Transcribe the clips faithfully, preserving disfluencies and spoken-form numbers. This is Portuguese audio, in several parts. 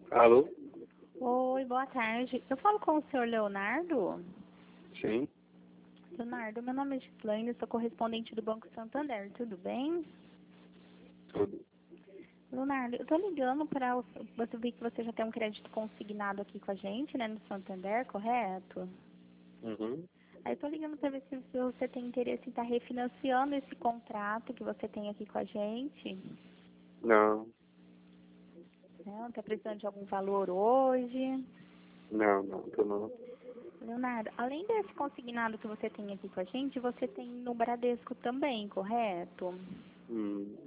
Alô? Oi, boa tarde. Eu falo com o senhor Leonardo? Sim, Leonardo, meu nome é Gislaine, sou correspondente do Banco Santander, tudo bem? tudo. Leonardo, eu tô ligando para você ver que você já tem um crédito consignado aqui com a gente, né, no Santander, correto? Uhum. Aí eu tô ligando para ver se se você tem interesse em estar refinanciando esse contrato que você tem aqui com a gente. Não, Não, tá precisando de algum valor hoje? não, não, tô não. Leonardo, além desse consignado que você tem aqui com a gente, você tem no Bradesco também, correto? Hum.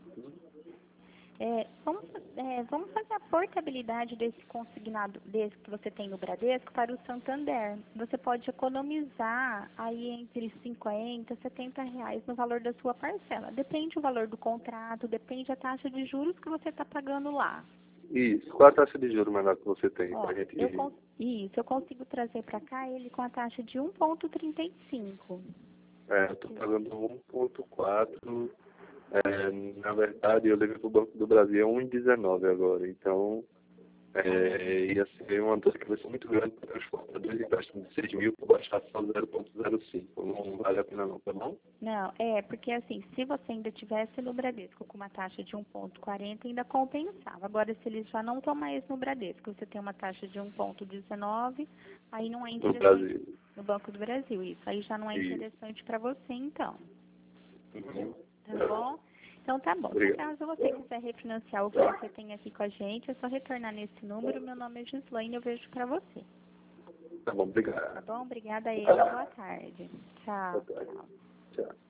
É, vamos, é, vamos fazer a portabilidade desse consignado desse que você tem no Bradesco para o Santander. Você pode economizar aí entre cinquenta e setenta reais no valor da sua parcela. Depende do valor do contrato, depende da taxa de juros que você está pagando lá. Isso, qual a taxa de juros menor que você tem Ó, pra gente eu, ir? cons- isso, eu consigo trazer para cá ele com a taxa de um vírgula trinta e cinco. É, eu tô pagando um ponto quatro. É, na verdade, eu levei pro Banco do Brasil a um vírgula dezenove agora. Então, é, ia ser uma dor de cabeça muito grande para transportar dois empréstimos de seis mil para baixar só zero vírgula zero cinco. Não vale a pena não, tá bom? Não, é, porque assim, se você ainda tivesse no Bradesco com uma taxa de um vírgula quarenta, ainda compensava. Agora, se eles já não estão mais no Bradesco, você tem uma taxa de um vírgula dezenove, aí não é No interessante, Brasil. no Banco do Brasil, isso. Aí já não é Isso. interessante para você, então. Uhum. Tá bom? Então tá bom. Se Obrigado. caso você quiser refinanciar o que você tem aqui com a gente, é só retornar nesse número. Meu nome é Gislaine, eu vejo para você. Tá bom, Tá obrigado. bom? Obrigada a ele. Boa tarde. Boa Tchau, tarde. tchau. Tchau.